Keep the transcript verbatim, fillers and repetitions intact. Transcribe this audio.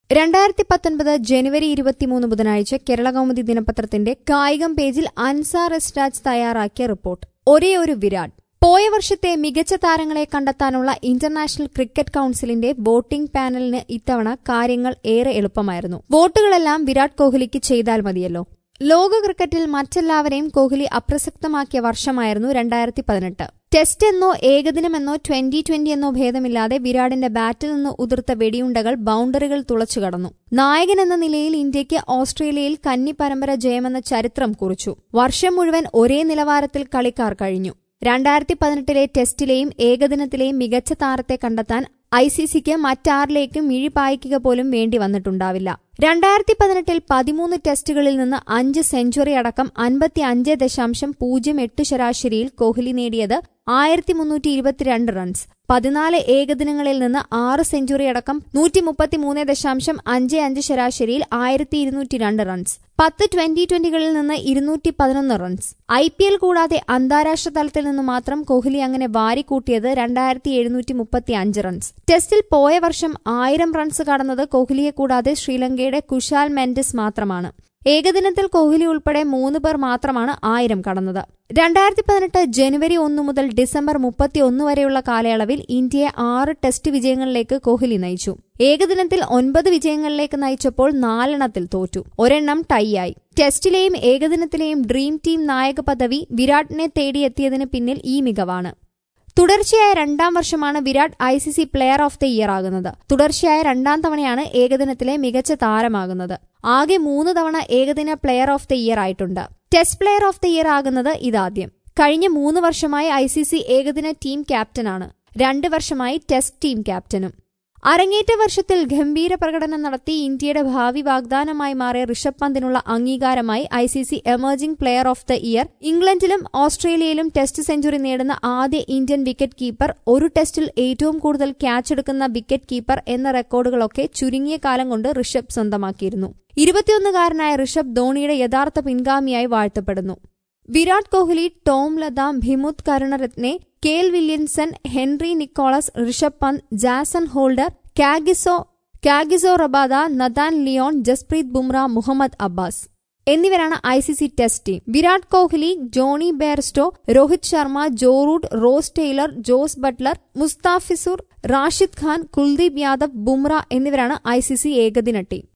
രണ്ടായിരത്തി പത്തൊൻപത് ജനുവരി ഇരുപത്തിമൂന്ന് ബുധനാഴ്ച കേരളകൗമുദി ദിനപത്രത്തിന്റെ കായികം പേജിൽ അൻസാർ എസ് രാജ് തയ്യാറാക്കിയ റിപ്പോർട്ട്. ഒരേ ഒരു വിരാട്. പോയ വർഷത്തെ മികച്ച താരങ്ങളെ കണ്ടെത്താനുള്ള ഇന്റർനാഷണൽ ക്രിക്കറ്റ് കൌൺസിലിന്റെ വോട്ടിംഗ് പാനലിന് ഇത്തവണ കാര്യങ്ങൾ ഏറെ എളുപ്പമായിരുന്നു. വോട്ടുകളെല്ലാം വിരാട് കോഹ്ലിക്ക് ചെയ്താൽ മതിയല്ലോ. ലോക ക്രിക്കറ്റിൽ മറ്റെല്ലാവരെയും കോഹ്ലി അപ്രസക്തമാക്കിയ വർഷമായിരുന്നു രണ്ടായിരത്തി പതിനെട്ട്. ടെസ്റ്റ് എന്നോ ഏകദിനമെന്നോ ട്വന്റി ട്വന്റി എന്നോ ഭേദമില്ലാതെ വിരാടിന്റെ ബാറ്റിൽ നിന്ന് ഉതിർത്ത വെടിയുണ്ടകൾ ബൌണ്ടറികൾ തുളച്ചുകടന്നു. നായകൻ എന്ന നിലയിൽ ഇന്ത്യയ്ക്ക് ഓസ്ട്രേലിയയിൽ കന്നി പരമ്പര ജയമെന്ന ചരിത്രം കുറിച്ചു. വർഷം മുഴുവൻ ഒരേ നിലവാരത്തിൽ കളിക്കാർ കഴിഞ്ഞു. രണ്ടായിരത്തി പതിനെട്ടിലെ ടെസ്റ്റിലെയും ഏകദിനത്തിലെയും മികച്ച താരത്തെ കണ്ടെത്താൻ ഐ സി സിക്ക് മറ്റാരിലേക്കും മിഴിപായിക്കുക പോലും വേണ്ടി വന്നിട്ടുണ്ടാവില്ല. രണ്ടായിരത്തി പതിനെട്ടിൽ പതിമൂന്ന് ടെസ്റ്റുകളിൽ നിന്ന് അഞ്ച് സെഞ്ചുറി അടക്കം അൻപത്തി അഞ്ച് ദശാംശം പൂജ്യം എട്ട് ശരാശരിയിൽ കോഹ്ലി നേടിയത് ആയിരത്തി മുന്നൂറ്റി ഇരുപത്തിരണ്ട് റൺസ്. പതിനാല് ഏകദിനങ്ങളിൽ നിന്ന് ആറ് സെഞ്ചുറി അടക്കം നൂറ്റി മുപ്പത്തിമൂന്ന് ദശാംശം അഞ്ച് അഞ്ച് ശരാശരിയിൽ ആയിരത്തി ഇരുന്നൂറ്റി രണ്ട് റൺസ്. പത്ത് ട്വന്റി ട്വന്റികളിൽ നിന്ന് ഇരുന്നൂറ്റി പതിനൊന്ന് റൺസ്. ഐ പി എൽ കൂടാതെ അന്താരാഷ്ട്ര തലത്തിൽ നിന്ന് മാത്രം കോഹ്ലി അങ്ങനെ വാരിക്കൂട്ടിയത് രണ്ടായിരത്തി എഴുന്നൂറ്റി മുപ്പത്തി അഞ്ച് റൺസ്. ടെസ്റ്റിൽ പോയ വർഷം ആയിരം റൺസ് കടന്നത് കോഹ്ലിയെ കൂടാതെ ശ്രീലങ്കയുടെ കുശാൽ മെൻഡിസ് മാത്രമാണ്. ഏകദിനത്തിൽ കോഹ്ലി ഉൾപ്പെടെ മൂന്ന് പേർ മാത്രമാണ് ആയിരം കടന്നത്. രണ്ടായിരത്തി പതിനെട്ട് ജനുവരി ഒന്ന് മുതൽ ഡിസംബർ മുപ്പത്തി ഒന്ന് വരെയുള്ള കാലയളവിൽ ഇന്ത്യയെ ആറ് ടെസ്റ്റ് വിജയങ്ങളിലേക്ക് കോഹ്ലി നയിച്ചു. ഏകദിനത്തിൽ ഒൻപത് വിജയങ്ങളിലേക്ക് നയിച്ചപ്പോൾ നാലെണ്ണത്തിൽ തോറ്റു. ഒരെണ്ണം ടൈയായി. ടെസ്റ്റിലെയും ഏകദിനത്തിലെയും ഡ്രീം ടീം നായക പദവി വിരാടിനെ തേടിയെത്തിയതിന് പിന്നിൽ ഈ മികവാണ്. തുടർച്ചയായ രണ്ടാം വർഷമാണ് Virat I C C player of the year ആകുന്നത്. തുടർച്ചയായ രണ്ടാം തവണയാണ് ഏകദിനത്തിലെ മികച്ച താരമാകുന്നത്. ആകെ മൂന്ന് തവണ ഏകദിന പ്ലെയർ ഓഫ് ദ ഇയർ ആയിട്ടുണ്ട്. Test player of the year ആകുന്നത് ഇതാദ്യം. കഴിഞ്ഞ മൂന്ന് വർഷമായി ഐ സി സി ഏകദിന ടീം ക്യാപ്റ്റനാണ്. രണ്ട് വർഷമായി ടെസ്റ്റ് ടീം ക്യാപ്റ്റനും. അരങ്ങേറ്റ വർഷത്തിൽ ഗംഭീര പ്രകടനം നടത്തി ഇന്ത്യയുടെ ഭാവി വാഗ്ദാനമായി മാറിയ ഋഷഭ് പന്തിനുള്ള അംഗീകാരമായി I C C emerging player of the year, ഇംഗ്ലണ്ടിലും ഓസ്ട്രേലിയയിലും ടെസ്റ്റ് സെഞ്ചുറി നേടുന്ന ആദ്യ ഇന്ത്യൻ വിക്കറ്റ് കീപ്പർ, ഒരു ടെസ്റ്റിൽ ഏറ്റവും കൂടുതൽ ക്യാച്ചെടുക്കുന്ന വിക്കറ്റ് കീപ്പർ എന്ന റെക്കോർഡുകളൊക്കെ ചുരുങ്ങിയ കാലം കൊണ്ട് ഋഷഭ് സ്വന്തമാക്കിയിരുന്നു. ഇരുപത്തിയൊന്നുകാരനായ ഋഷഭ് ധോണിയുടെ യഥാർത്ഥ പിൻഗാമിയായി വാഴ്ത്തപ്പെടുന്നു. Virat Kohli, Tom Latham, Dimuth Karunaratne, Kane Williamson, Henry Nicholls, Rishabh Pant, Jason Holder, Kagiso Kagiso Rabada, Nathan Lyon, Jasprit Bumrah, Mohammad Abbas എന്നിവരാണ് I C C test team. Virat Kohli, Jonny Bairstow, Rohit Sharma, Joe Root, Ross Taylor, Jos Buttler, Mustafizur, Rashid Khan, Kuldeep Yadav, Bumrah എന്നിവരാണ് ഐ സി സി ഏകദിന ടീം.